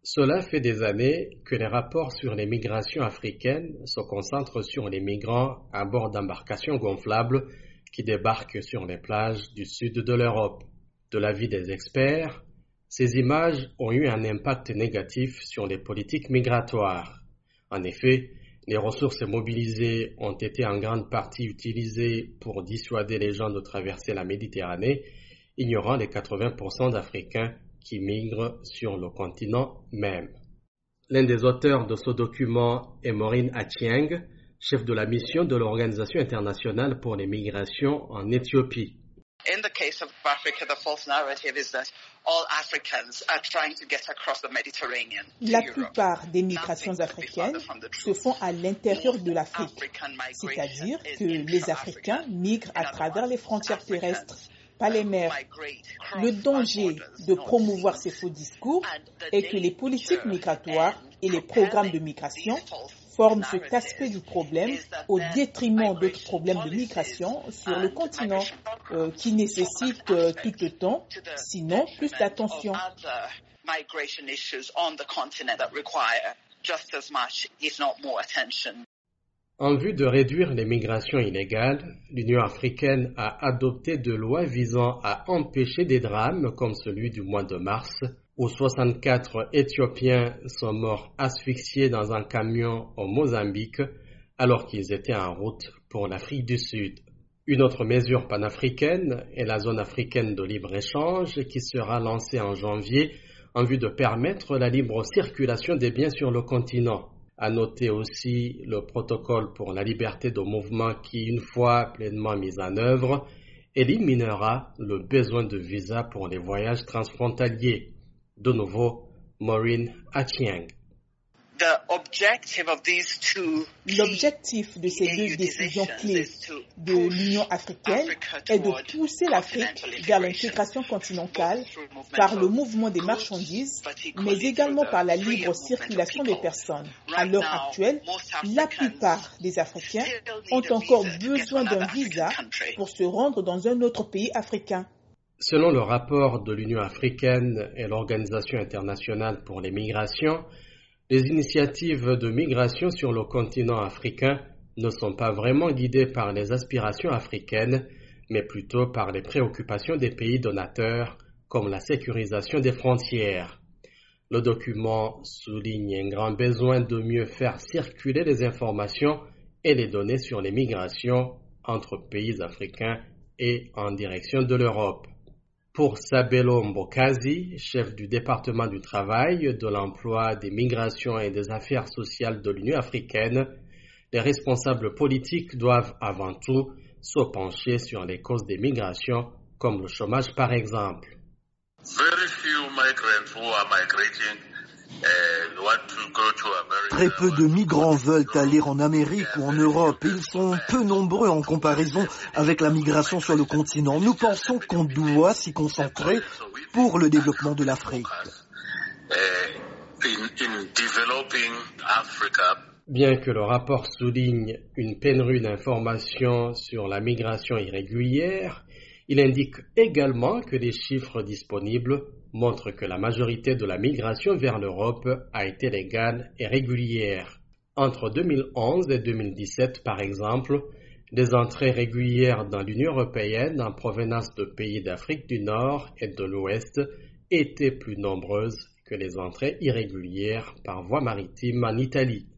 Cela fait des années que les rapports sur les migrations africaines se concentrent sur les migrants à bord d'embarcations gonflables qui débarquent sur les plages du sud de l'Europe. De l'avis des experts, ces images ont eu un impact négatif sur les politiques migratoires. En effet, les ressources mobilisées ont été en grande partie utilisées pour dissuader les gens de traverser la Méditerranée, ignorant les 80% d'Africains qui migrent sur le continent même. L'un des auteurs de ce document est Maureen Achieng, chef de la mission de l'Organisation internationale pour les migrations en Éthiopie. In the case of Africa, the false narrative is that all Africans are trying to get across the Mediterranean to La Europe. plupart des migrations africaines se font à l'intérieur de l'Afrique, c'est-à-dire que les Africains migrent à travers les frontières terrestres, pas les mers. Le danger de promouvoir ces faux discours est que les politiques migratoires et les programmes de migration forment cet aspect du problème au détriment d'autres problèmes de migration sur le continent qui nécessitent tout autant, sinon plus d'attention. En vue de réduire les migrations illégales, l'Union africaine a adopté des lois visant à empêcher des drames comme celui du mois de mars, où 64 Éthiopiens sont morts asphyxiés dans un camion au Mozambique alors qu'ils étaient en route pour l'Afrique du Sud. Une autre mesure panafricaine est la zone africaine de libre-échange qui sera lancée en janvier en vue de permettre la libre circulation des biens sur le continent. À noter aussi le protocole pour la liberté de mouvement qui, une fois pleinement mis en œuvre, éliminera le besoin de visa pour les voyages transfrontaliers. De nouveau, Maureen Achieng. L'objectif de ces deux décisions clés de l'Union africaine est de pousser l'Afrique vers l'intégration continentale par le mouvement des marchandises, mais également par la libre circulation des personnes. À l'heure actuelle, la plupart des Africains ont encore besoin d'un visa pour se rendre dans un autre pays africain. Selon le rapport de l'Union africaine et l'Organisation internationale pour les migrations, les initiatives de migration sur le continent africain ne sont pas vraiment guidées par les aspirations africaines, mais plutôt par les préoccupations des pays donateurs, comme la sécurisation des frontières. Le document souligne un grand besoin de mieux faire circuler les informations et les données sur les migrations entre pays africains et en direction de l'Europe. Pour Sabelo Mbokazi, chef du département du travail, de l'emploi, des migrations et des affaires sociales de l'Union africaine, les responsables politiques doivent avant tout se pencher sur les causes des migrations, comme le chômage par exemple. Très peu de migrants veulent aller en Amérique ou en Europe. Ils sont peu nombreux en comparaison avec la migration sur le continent. Nous pensons qu'on doit s'y concentrer pour le développement de l'Afrique. Bien que le rapport souligne une pénurie d'informations sur la migration irrégulière, il indique également que les chiffres disponibles montrent que la majorité de la migration vers l'Europe a été légale et régulière. Entre 2011 et 2017, par exemple, les entrées régulières dans l'Union européenne en provenance de pays d'Afrique du Nord et de l'Ouest étaient plus nombreuses que les entrées irrégulières par voie maritime en Italie.